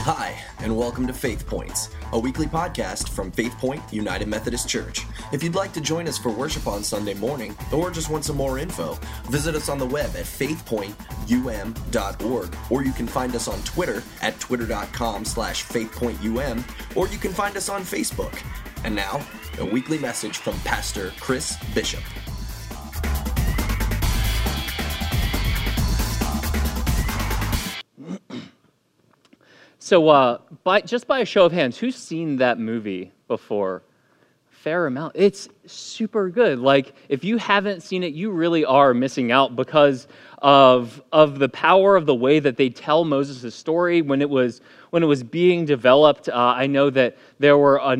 Hi, and welcome to Faith Points, a weekly podcast from Faith Point United Methodist Church. If you'd like to join us for worship on Sunday morning, or just want some more info, visit us on the web at faithpointum.org, or you can find us on Twitter at twitter.com/faithpointum, or you can find us on Facebook. And now, a weekly message from Pastor Chris Bishop. So, by a show of hands, who's seen that movie before? Fair amount. It's super good. Like, if you haven't seen it, you really are missing out because of the power of the way that they tell Moses' story. When it was being developed, I know that there were a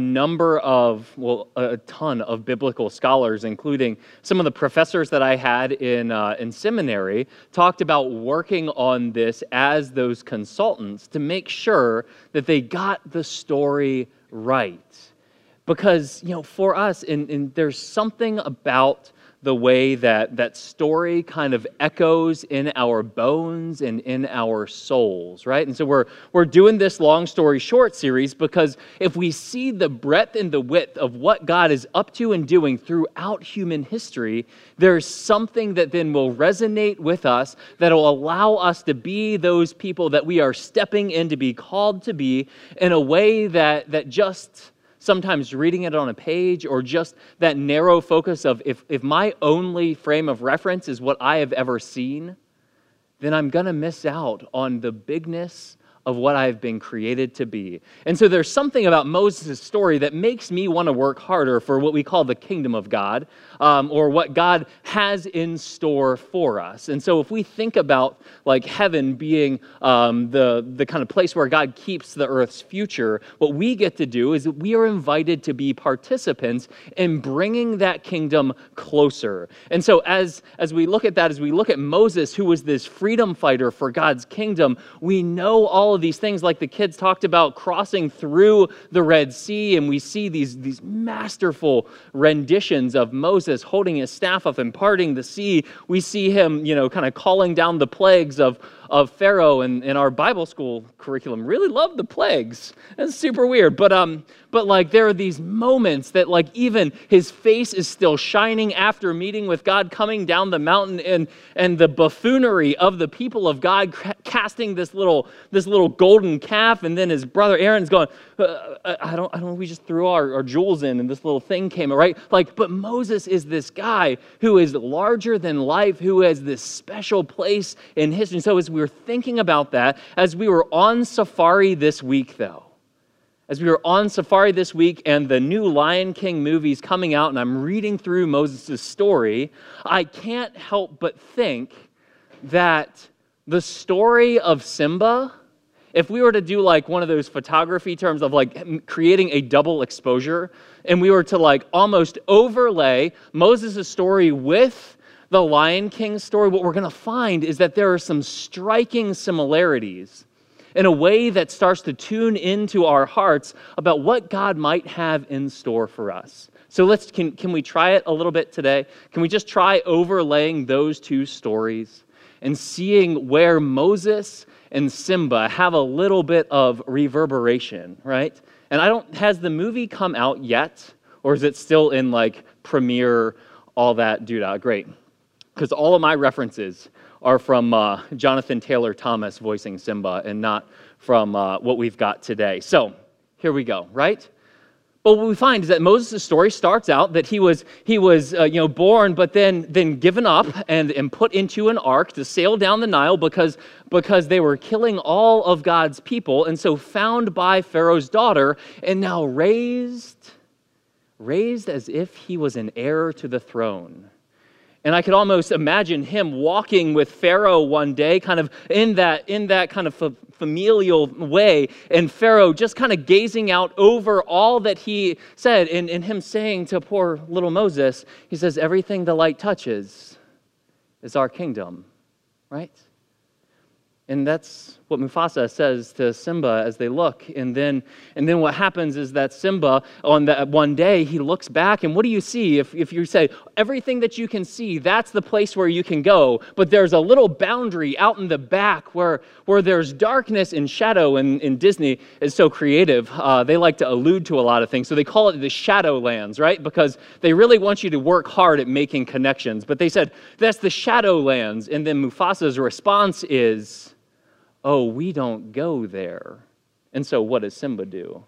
ton of biblical scholars, including some of the professors that I had in seminary, talked about working on this as those consultants to make sure that they got the story right. Because, for us, and there's something about the way that story kind of echoes in our bones and in our souls, right? And so we're doing this long story short series because if we see the breadth and the width of what God is up to and doing throughout human history, there's something that then will resonate with us that will allow us to be those people that we are stepping in to be called to be in a way that just sometimes reading it on a page or just that narrow focus of if my only frame of reference is what I have ever seen, then I'm going to miss out on the bigness of what I've been created to be. And so there's something about Moses' story that makes me want to work harder for what we call the kingdom of God, or what God has in store for us. And so if we think about like heaven being the kind of place where God keeps the earth's future, what we get to do is that we are invited to be participants in bringing that kingdom closer. And so as we look at that, as we look at Moses, who was this freedom fighter for God's kingdom, we know all of these things, like the kids talked about crossing through the Red Sea, and we see these masterful renditions of Moses holding his staff up and parting the sea. We see him, kind of calling down the plagues of Pharaoh, and in our Bible school curriculum really loved the plagues. That's super weird. But like there are these moments that like even his face is still shining after meeting with God, coming down the mountain, and the buffoonery of the people of God casting this little golden calf, and then his brother Aaron's going, I don't. We just threw our jewels in, and this little thing came, right? But Moses is this guy who is larger than life, who has this special place in history. And so as we were thinking about that, as we were on safari this week, and the new Lion King movie's coming out, and I'm reading through Moses' story, I can't help but think that the story of Simba, if we were to do like one of those photography terms of like creating a double exposure, and we were to like almost overlay Moses' story with the Lion King story, what we're going to find is that there are some striking similarities in a way that starts to tune into our hearts about what God might have in store for us. So can we try it a little bit today? Can we just try overlaying those two stories and seeing where Moses and Simba have a little bit of reverberation, right? And has the movie come out yet? Or is it still in like premiere, all that doo-dah? Great. Because all of my references are from Jonathan Taylor Thomas voicing Simba and not from what we've got today. So here we go, right? But what we find is that Moses' story starts out that he was born, but then given up and put into an ark to sail down the Nile because they were killing all of God's people, and so found by Pharaoh's daughter, and now raised as if he was an heir to the throne. And I could almost imagine him walking with Pharaoh one day, kind of in that kind of familial way, and Pharaoh just kind of gazing out over all that he said, and him saying to poor little Moses, he says, everything the light touches is our kingdom, right? And that's what Mufasa says to Simba as they look. And then what happens is that Simba, on that one day, he looks back, and what do you see? If you say, everything that you can see, that's the place where you can go, but there's a little boundary out in the back where there's darkness and shadow, and Disney is so creative. They like to allude to a lot of things, so they call it the Shadowlands, right? Because they really want you to work hard at making connections. But they said, that's the Shadowlands, and then Mufasa's response is, oh, we don't go there. And so what does Simba do?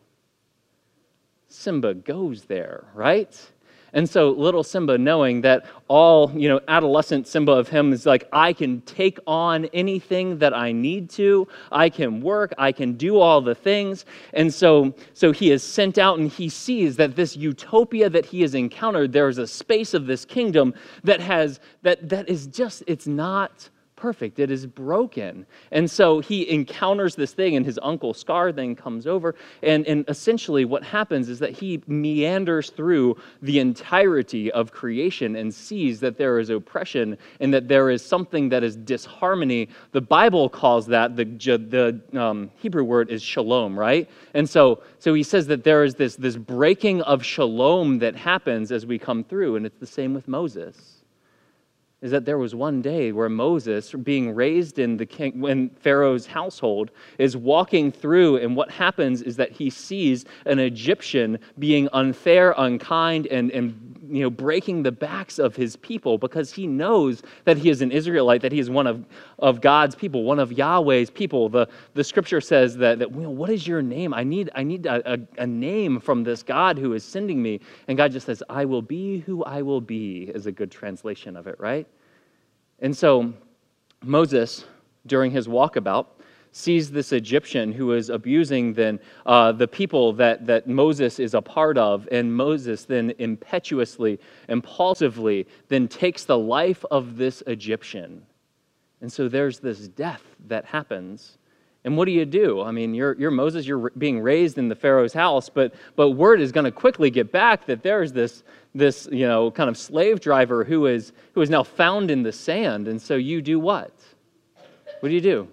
Simba goes there, right? And so little Simba, knowing that all, adolescent Simba of him is like, I can take on anything that I need to. I can work. I can do all the things. And so he is sent out, and he sees that this utopia that he has encountered, there's a space of this kingdom that is just, it's not perfect. It is broken. And so he encounters this thing, and his uncle Scar then comes over, and essentially what happens is that he meanders through the entirety of creation and sees that there is oppression and that there is something that is disharmony. The Bible calls that, the Hebrew word is shalom, right? And so he says that there is this breaking of shalom that happens as we come through, and it's the same with Moses. Is that there was one day where Moses, being raised in Pharaoh's household, is walking through, and what happens is that he sees an Egyptian being unfair, unkind, and breaking the backs of his people, because he knows that he is an Israelite, that he is one of God's people, one of Yahweh's people. The scripture says that what is your name? I need a name from this God who is sending me. And God just says, I will be who I will be, is a good translation of it, right? And so Moses, during his walkabout, sees this Egyptian who is abusing the people that Moses is a part of, and Moses then impetuously, impulsively, then takes the life of this Egyptian. And so there's this death that happens. And what do? I mean, you're Moses, you're being raised in the Pharaoh's house, but word is going to quickly get back that there's this kind of slave driver who is now found in the sand. And so you do what? What do?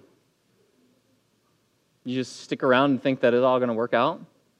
You just stick around and think that it's all going to work out?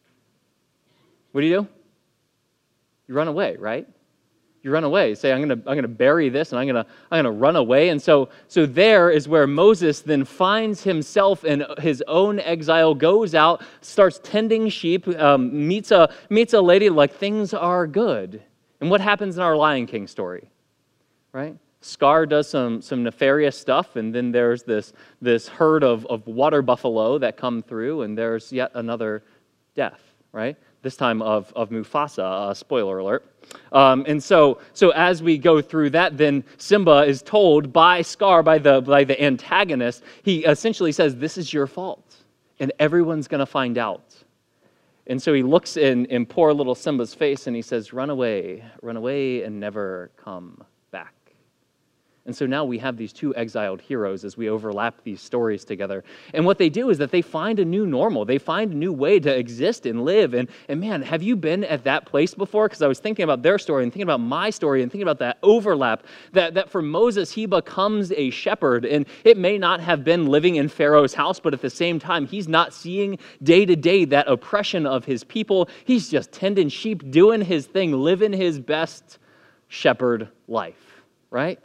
What do? You run away, right? You run away. Say, I'm going to bury this, and I'm going to run away. And so there is where Moses then finds himself in his own exile, goes out, starts tending sheep, meets a lady, like things are good. And what happens in our Lion King story, right? Scar does some nefarious stuff, and then there's this herd of water buffalo that come through, and there's yet another death, right? This time of Mufasa, spoiler alert. And so as we go through that, then Simba is told by Scar, by the antagonist, he essentially says, this is your fault, and everyone's going to find out. And so he looks in poor little Simba's face, and he says, run away, and never come back. And so now we have these two exiled heroes as we overlap these stories together. And what they do is that they find a new normal. They find a new way to exist and live. And man, have you been at that place before? Because I was thinking about their story and thinking about my story and thinking about that overlap, that for Moses, he becomes a shepherd. And it may not have been living in Pharaoh's house, but at the same time, he's not seeing day to day that oppression of his people. He's just tending sheep, doing his thing, living his best shepherd life, right?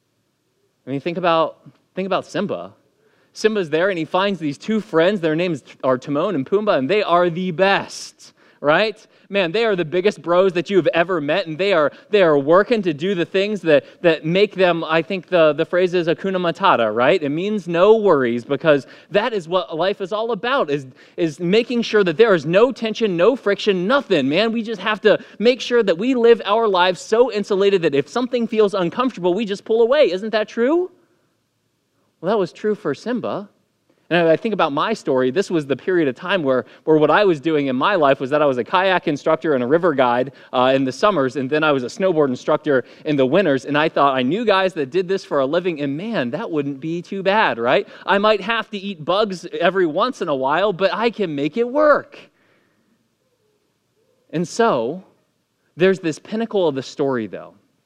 I mean, think about Simba. Simba's there, and he finds these two friends. Their names are Timon and Pumbaa, and they are the best, right? Man, they are the biggest bros that you have ever met, and they are working to do the things that make them, I think the phrase is Hakuna Matata, right? It means no worries, because that is what life is all about, is making sure that there is no tension, no friction, nothing, man. We just have to make sure that we live our lives so insulated that if something feels uncomfortable, we just pull away. Isn't that true? Well, that was true for Simba. And I think about my story, this was the period of time where what I was doing in my life was that I was a kayak instructor and a river guide in the summers, and then I was a snowboard instructor in the winters, and I thought I knew guys that did this for a living, and man, that wouldn't be too bad, right? I might have to eat bugs every once in a while, but I can make it work. And so, there's this pinnacle of the story, though,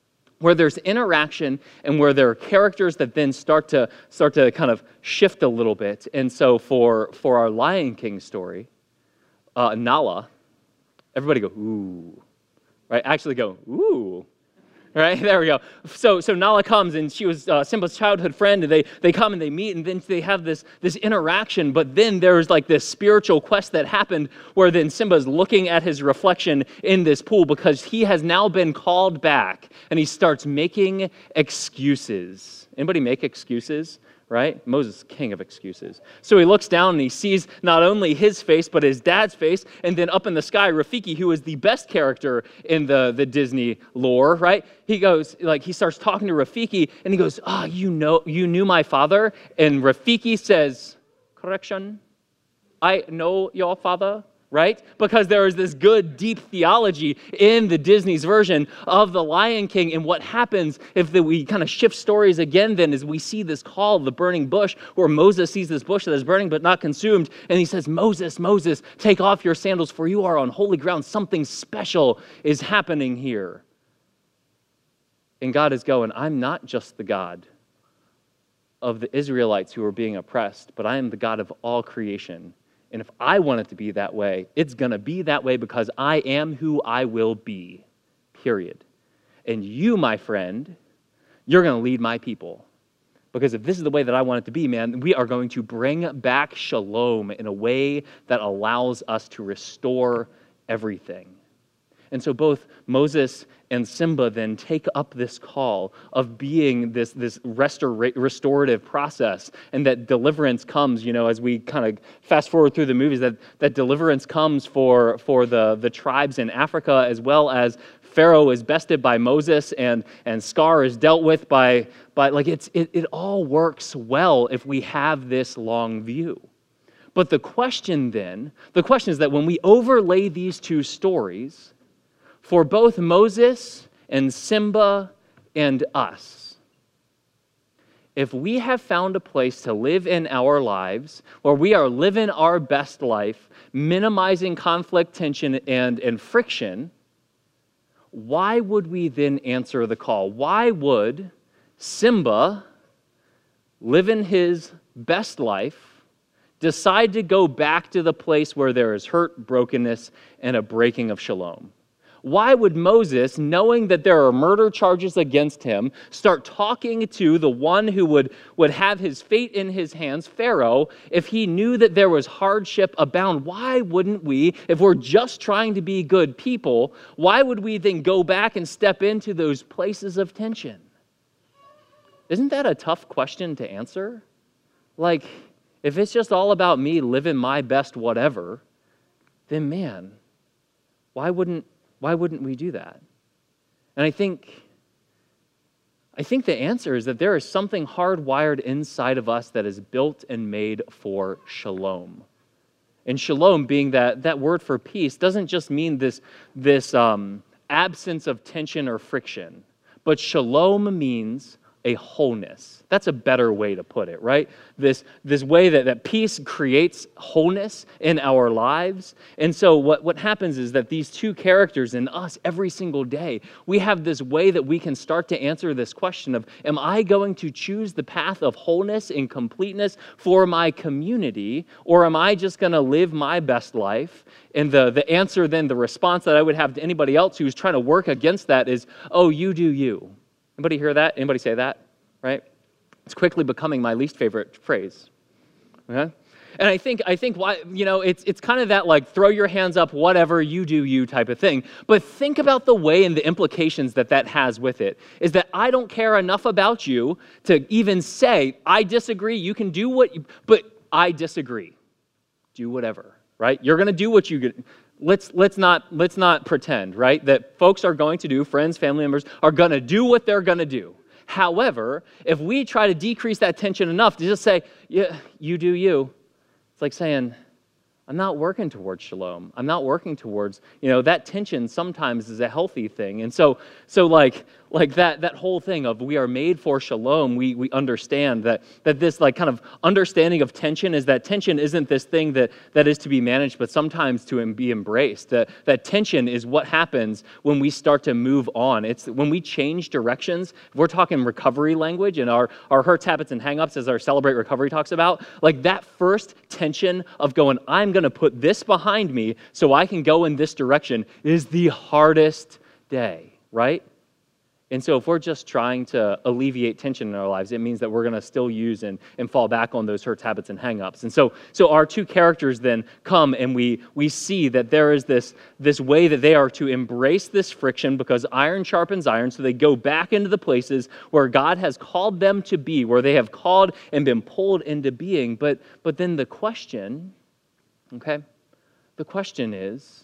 where there's interaction and where there are characters that then start to kind of shift a little bit. And so for our Lion King story, Nala, everybody go, ooh, right? Actually go, ooh, right? There we go. So Nala comes, and she was Simba's childhood friend, and they come and they meet, and then they have this interaction, but then there's like this spiritual quest that happened where then Simba's looking at his reflection in this pool because he has now been called back, and he starts making excuses. Anybody make excuses? Right? Moses, king of excuses. So he looks down and he sees not only his face, but his dad's face. And then up in the sky, Rafiki, who is the best character in the Disney lore, right? He goes, he starts talking to Rafiki and he goes, you knew my father? And Rafiki says, correction, I know your father. Right? Because there is this good, deep theology in the Disney's version of the Lion King. And what happens if we kind of shift stories again then is we see this call of the burning bush where Moses sees this bush that is burning but not consumed. And he says, Moses, Moses, take off your sandals for you are on holy ground. Something special is happening here. And God is going, I'm not just the God of the Israelites who are being oppressed, but I am the God of all creation. And if I want it to be that way, it's going to be that way because I am who I will be, period. And you, my friend, you're going to lead my people. Because if this is the way that I want it to be, man, we are going to bring back shalom in a way that allows us to restore everything. And so both Moses and Simba then take up this call of being this restorative process, and that deliverance comes, as we kind of fast forward through the movies, that deliverance comes for the tribes in Africa, as well as Pharaoh is bested by Moses and Scar is dealt with by it all works well if we have this long view. But the question is that when we overlay these two stories, for both Moses and Simba and us, if we have found a place to live in our lives where we are living our best life, minimizing conflict, tension, and friction, why would we then answer the call? Why would Simba live in his best life, decide to go back to the place where there is hurt, brokenness, and a breaking of shalom? Why would Moses, knowing that there are murder charges against him, start talking to the one who would have his fate in his hands, Pharaoh, if he knew that there was hardship abound? Why wouldn't we, if we're just trying to be good people, why would we then go back and step into those places of tension? Isn't that a tough question to answer? If it's just all about me living my best whatever, then man, why wouldn't we do that? And I think the answer is that there is something hardwired inside of us that is built and made for shalom. And shalom, being that word for peace, doesn't just mean this absence of tension or friction, but shalom means a wholeness. That's a better way to put it, right? This way that peace creates wholeness in our lives. And so what happens is that these two characters in us every single day, we have this way that we can start to answer this question of, am I going to choose the path of wholeness and completeness for my community, or am I just going to live my best life? And the answer then, the response that I would have to anybody else who's trying to work against that is, oh, you do you. Anybody hear that? Anybody say that? Right? It's quickly becoming my least favorite phrase. Okay? And I think why, it's kind of that throw your hands up, whatever, you do you type of thing. But think about the way and the implications that has with it, is that I don't care enough about you to even say, I disagree, you can do but I disagree. Do whatever, right? You're going to do what you get. Let's not pretend, right, that folks are going to do, friends, family members, are going to do what they're going to do. However, if we try to decrease that tension enough to just say, yeah, you do you, it's like saying, I'm not working towards shalom. I'm not working towards, that tension sometimes is a healthy thing. And so Like that whole thing of we are made for shalom, we understand that this like kind of understanding of tension is that tension isn't this thing that is to be managed, but sometimes to be embraced. That tension is what happens when we start to move on. It's when we change directions. If we're talking recovery language and our hurts, habits, and hangups, as our Celebrate Recovery talks about, like that first tension of going, I'm going to put this behind me so I can go in this direction is the hardest day, right? And so if we're just trying to alleviate tension in our lives, it means that we're going to still use and fall back on those hurts, habits, and hang-ups. And so our two characters then come and we see that there is this way that they are to embrace this friction because iron sharpens iron, so they go back into the places where God has called them to be, where they have called and been pulled into being. But then the question, okay, the question is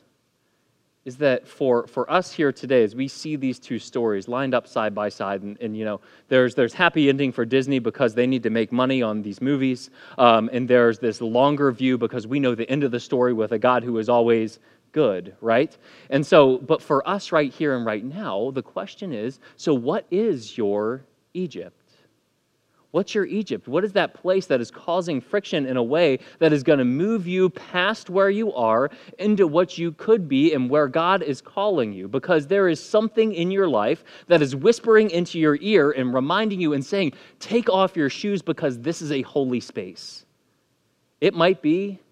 that for us here today, as we see these two stories lined up side by side, and you know, there's happy ending for Disney because they need to make money on these movies, and there's this longer view because we know the end of the story with a God who is always good, right? And so, but for us right here and right now, the question is, so what is your Egypt? What's your Egypt? What is that place that is causing friction in a way that is going to move you past where you are into what you could be and where God is calling you? Because there is something in your life that is whispering into your ear and reminding you and saying, take off your shoes because this is a holy space. It might be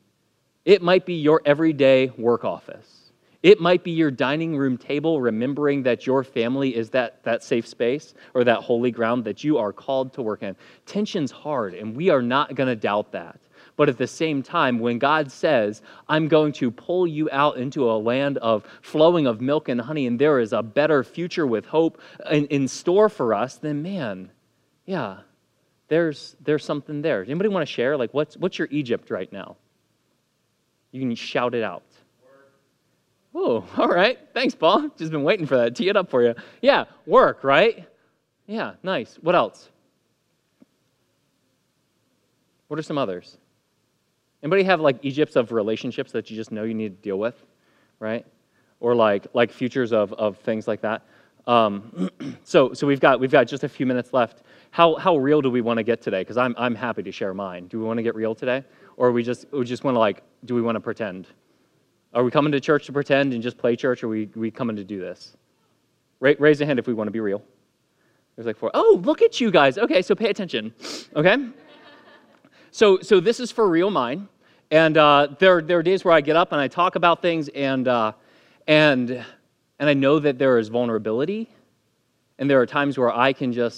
your everyday work office. It might be your dining room table, remembering that your family is that safe space or that holy ground that you are called to work in. Tension's hard, and we are not going to doubt that. But at the same time, when God says, I'm going to pull you out into a land of flowing of milk and honey, and there is a better future with hope in store for us, then man, yeah, there's something there. Anybody want to share? Like, what's your Egypt right now? You can shout it out. Oh, all right. Thanks, Paul. Just been waiting for that. Tee it up for you. Yeah, work, right? Yeah, nice. What else? What are some others? Anybody have like Egypts of relationships that you just know you need to deal with, right? Or like futures of things like that. So we've got just a few minutes left. How real do we want to get today? Because I'm happy to share mine. Do we want to get real today, or we just want to do we want to pretend? Are we coming to church to pretend and just play church, or are we coming to do this? Raise a hand if we want to be real. There's like 4. Oh, look at you guys. Okay, so pay attention. Okay? So this is for real mine. And there are days where I get up and I talk about things, and I know that there is vulnerability, and there are times where I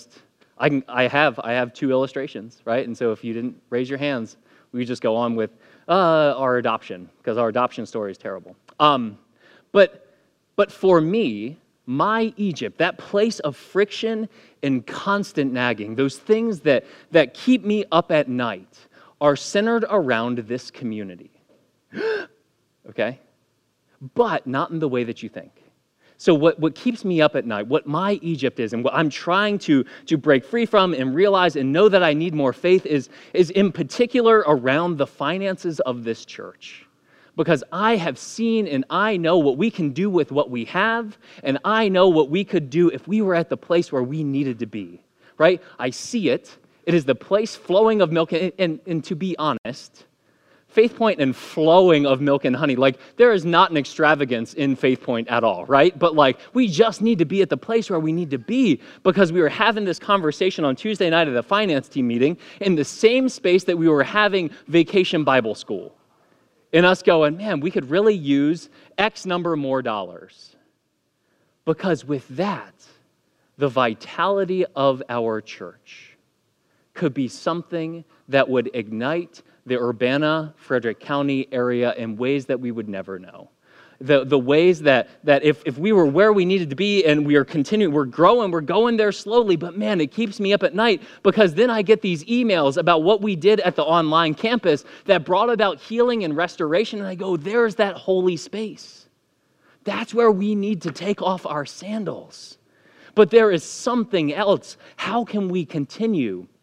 have 2 illustrations, right? And so if you didn't raise your hands, we just go on with our adoption, because our adoption story is terrible. But for me, my Egypt, that place of friction and constant nagging, those things that keep me up at night, are centered around this community. Okay? But not in the way that you think. So what keeps me up at night, what my Egypt is, and what I'm trying to break free from and realize and know that I need more faith is in particular around the finances of this church. Because I have seen and I know what we can do with what we have, and I know what we could do if we were at the place where we needed to be, right? I see it. It is the place flowing of milk, and to be honest, Faith Point and flowing of milk and honey, like there is not an extravagance in Faith Point at all, right? But like we just need to be at the place where we need to be, because we were having this conversation on Tuesday night at the finance team meeting in the same space that we were having Vacation Bible School. And us going, man, we could really use X number more dollars. Because with that, the vitality of our church could be something that would ignite the Urbana, Frederick County area in ways that we would never know. The ways that if we were where we needed to be and we are continuing, we're growing, we're going there slowly, but man, it keeps me up at night, because then I get these emails about what we did at the online campus that brought about healing and restoration, and I go, there's that holy space. That's where we need to take off our sandals. But there is something else. How can we continue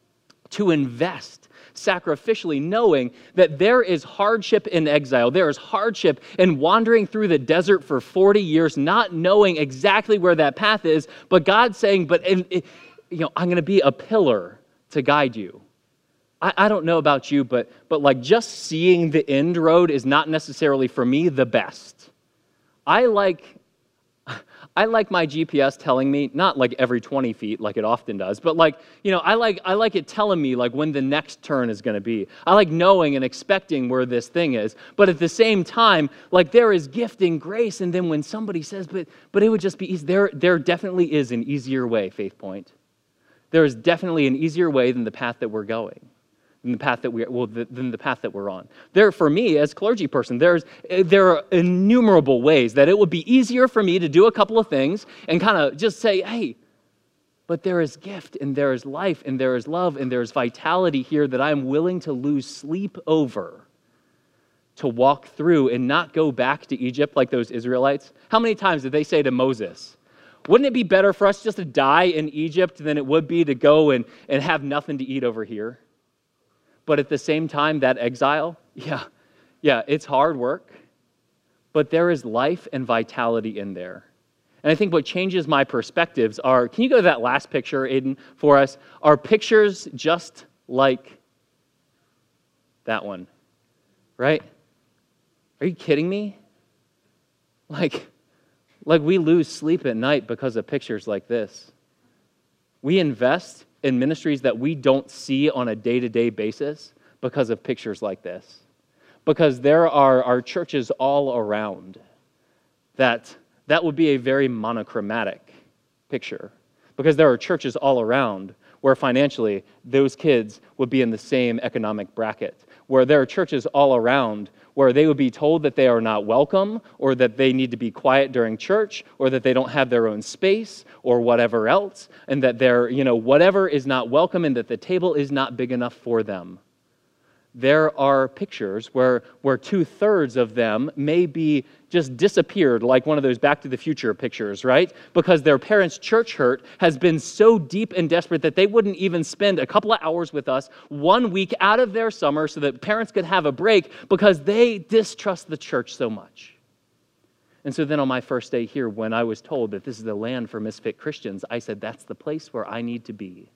to invest sacrificially, knowing that there is hardship in exile. There is hardship in wandering through the desert for 40 years, not knowing exactly where that path is, but God saying, I'm going to be a pillar to guide you. I don't know about you, but like just seeing the end road is not necessarily for me the best. I like my GPS telling me, not like every 20 feet like it often does, but I like it telling me like when the next turn is going to be. I like knowing and expecting where this thing is. But at the same time, like there is gift and grace. And then when somebody says, but it would just be easy, there definitely is an easier way, Faith Point. There is definitely an easier way than the path that we're going. Than the path that we're on. There, for me as clergy person, there are innumerable ways that it would be easier for me to do a couple of things and kind of just say, hey, but there is gift and there is life and there is love and there is vitality here that I'm willing to lose sleep over to walk through and not go back to Egypt like those Israelites. How many times did they say to Moses, wouldn't it be better for us just to die in Egypt than it would be to go and have nothing to eat over here? But at the same time, that exile, it's hard work, but there is life and vitality in there. And I think what changes my perspectives are, can you go to that last picture, Aiden, for us? Are pictures just like that one, right? Are you kidding me? Like we lose sleep at night because of pictures like this. We invest in ministries that we don't see on a day-to-day basis because of pictures like this. Because there are churches all around that would be a very monochromatic picture. Because there are churches all around where financially those kids would be in the same economic bracket. Where there are churches all around where they would be told that they are not welcome, or that they need to be quiet during church, or that they don't have their own space, or whatever else, and that whatever is not welcome and that the table is not big enough for them. There are pictures where 2/3 of them may be just disappeared, like one of those Back to the Future pictures, right? Because their parents' church hurt has been so deep and desperate that they wouldn't even spend a couple of hours with us 1 week out of their summer so that parents could have a break because they distrust the church so much. And so then on my first day here, when I was told that this is the land for misfit Christians, I said, that's the place where I need to be.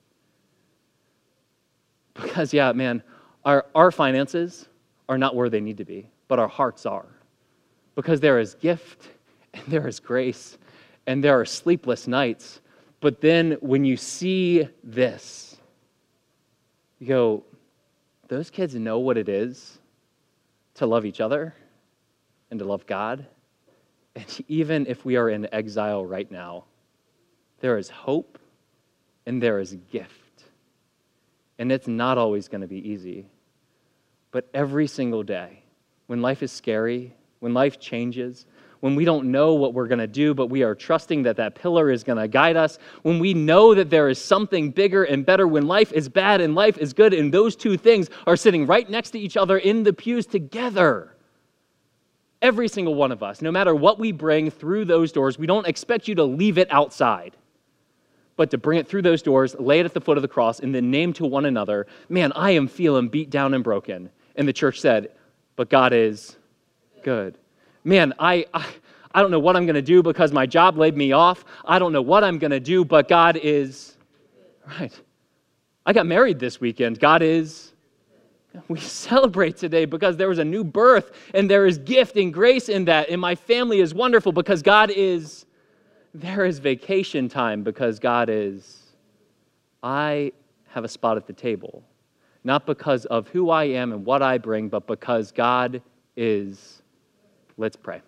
Because, our finances are not where they need to be, but our hearts are. Because there is gift, and there is grace, and there are sleepless nights. But then when you see this, you go, those kids know what it is to love each other and to love God. And even if we are in exile right now, there is hope and there is gift. And it's not always going to be easy. But every single day, when life is scary, when life changes, when we don't know what we're going to do, but we are trusting that that pillar is going to guide us, when we know that there is something bigger and better, when life is bad and life is good, and those two things are sitting right next to each other in the pews together. Every single one of us, no matter what we bring through those doors, we don't expect you to leave it outside, but to bring it through those doors, lay it at the foot of the cross, and then name to one another, man, I am feeling beat down and broken. And the church said, but God is good. Man, I don't know what I'm going to do because my job laid me off. I don't know what I'm going to do, but God is right. I got married this weekend. God is. We celebrate today because there was a new birth and there is gift and grace in that. And my family is wonderful because God is. There is vacation time because God is. I have a spot at the table. Not because of who I am and what I bring, but because God is. Let's pray.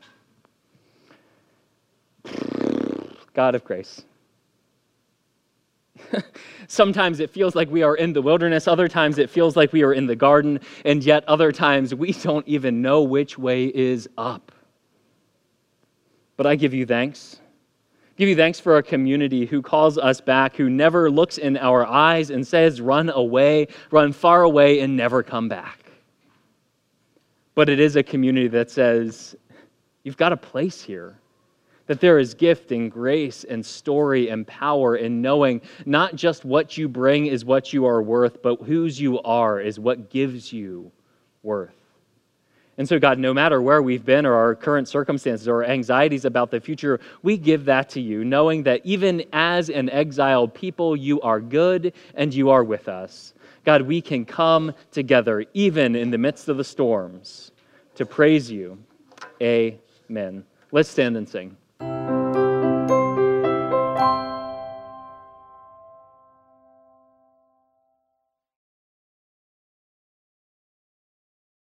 God of grace. Sometimes it feels like we are in the wilderness. Other times it feels like we are in the garden. And yet other times we don't even know which way is up. But I give you thanks. Give you thanks for a community who calls us back, who never looks in our eyes and says, run away, run far away, and never come back. But it is a community that says, you've got a place here. that there is gift and grace and story and power in knowing not just what you bring is what you are worth, but whose you are is what gives you worth. And so, God, no matter where we've been or our current circumstances or anxieties about the future, we give that to you, knowing that even as an exiled people, you are good and you are with us. God, we can come together, even in the midst of the storms, to praise you. Amen. Let's stand and sing.